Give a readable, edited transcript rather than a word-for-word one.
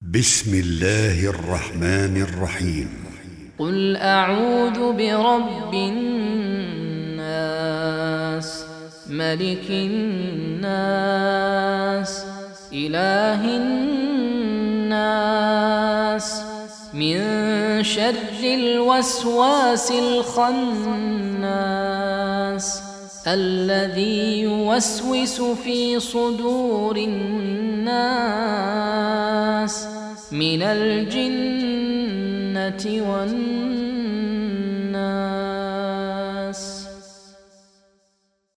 بسم الله الرحمن الرحيم. قل أعوذ برب الناس ملك الناس إله الناس من شر الوسواس الخناس الذي يوسوس في صدور الناس من الجنة والناس.